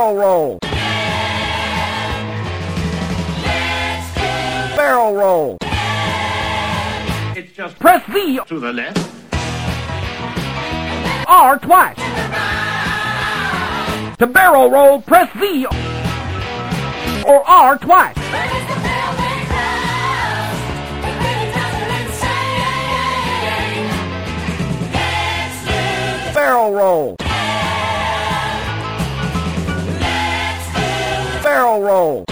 Barrel roll. Barrel roll. It's just Press V to the left. R twice. To barrel roll, press V or R twice. Barrel roll. Barrel roll.